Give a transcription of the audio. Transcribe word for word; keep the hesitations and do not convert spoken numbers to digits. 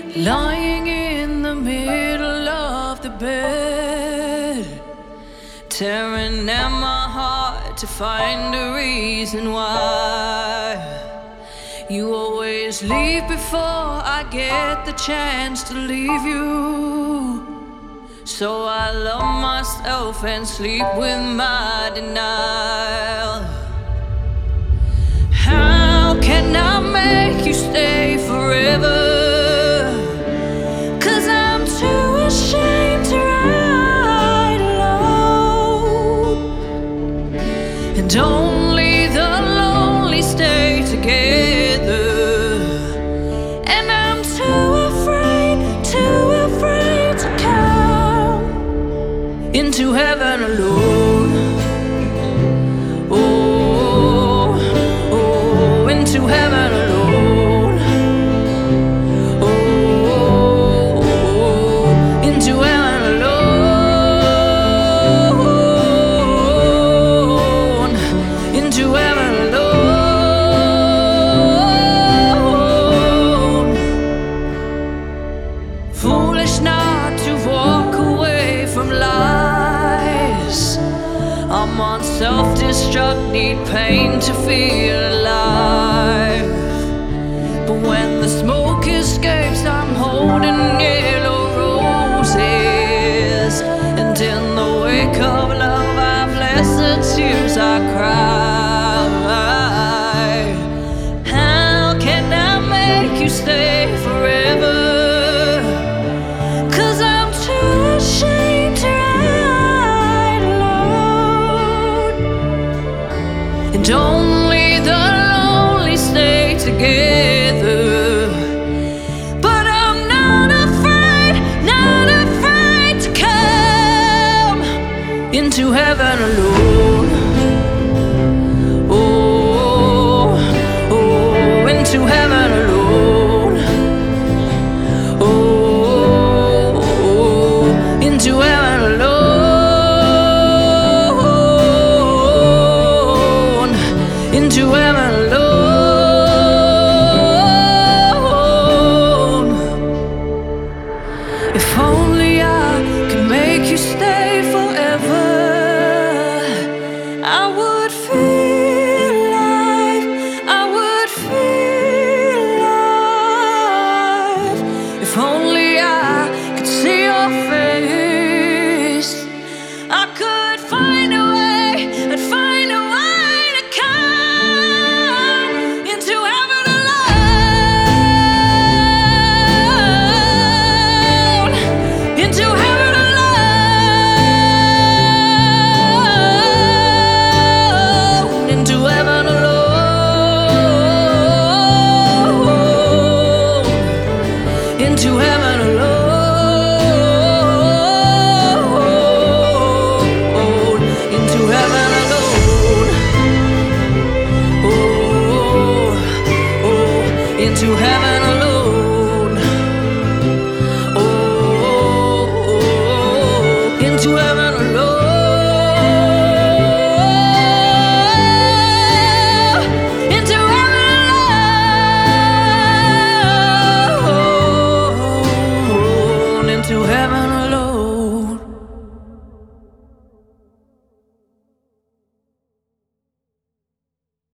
Lying in the middle of the bed, tearing at my heart to find a reason why. You always leave before I get the chance to leave you. So I love myself and sleep with my denial. How can I make you stay forever? Too ashamed to ride alone, and only the lonely stay together. And I'm too afraid, too afraid to come into heaven alone. Oh, oh, into heaven alone. I'm on self-destruct, need pain to feel alive. But when the smoke escapes, I'm holding yellow roses. And in the wake of love, I've blessed tears I cry. How can I make you stay forever? 'Cause I'm too ashamed to and only the lonely stay together. But I'm not afraid, not afraid to come into heaven alone. Oh, oh, into heaven alone. Oh, oh, into heaven alone. Into heaven alone. If only I could make you stay forever, I would feel alive, I would feel alive. If only I could see your face, I could find a way, I'd find a way. Into heaven alone, into heaven alone, oh, oh, into heaven alone, oh, oh, into heaven.